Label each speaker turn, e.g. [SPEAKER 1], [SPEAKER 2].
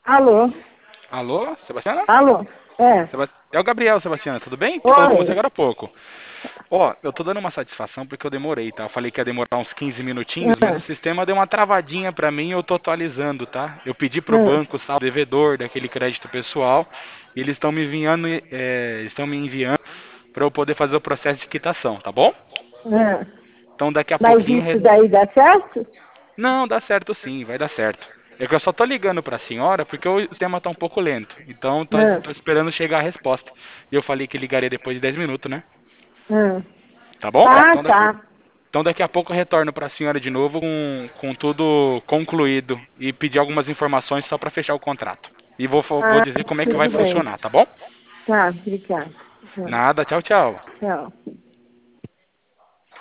[SPEAKER 1] Alô?
[SPEAKER 2] Alô, Sebastiana?
[SPEAKER 1] Alô? É.
[SPEAKER 2] É o Gabriel, Sebastiana, tudo bem? Tô falando com você
[SPEAKER 1] Oi.
[SPEAKER 2] agora há pouco. Ó, eu tô dando uma satisfação porque eu demorei, tá? Eu falei que ia demorar uns 15 minutinhos, mas o
[SPEAKER 1] Ah,
[SPEAKER 2] sistema deu uma travadinha pra mim e eu tô atualizando, tá? Eu pedi pro
[SPEAKER 1] ah,
[SPEAKER 2] banco, sabe, o devedor daquele crédito pessoal, e eles estão me enviando pra eu poder fazer o processo de quitação, tá bom?
[SPEAKER 1] ah.
[SPEAKER 2] Então daqui a
[SPEAKER 1] Mas
[SPEAKER 2] pouquinho.
[SPEAKER 1] isso daí dá certo?
[SPEAKER 2] Não, dá certo sim, vai dar certo. É que eu só tô ligando pra senhora porque o sistema tá um pouco lento. Então
[SPEAKER 1] Ah,
[SPEAKER 2] tô esperando chegar a resposta. E eu falei que ligaria depois de 10 minutos, né?
[SPEAKER 1] ah.
[SPEAKER 2] Tá bom?
[SPEAKER 1] Tá, tá.
[SPEAKER 2] Então daqui a pouco eu retorno pra senhora de novo com tudo concluído e pedir algumas informações só pra fechar o contrato. E vou
[SPEAKER 1] Ah,
[SPEAKER 2] dizer como é que vai
[SPEAKER 1] tudo bem.
[SPEAKER 2] funcionar, tá bom?
[SPEAKER 1] Tá, obrigada.
[SPEAKER 2] Nada, tchau, tchau.
[SPEAKER 1] Tchau.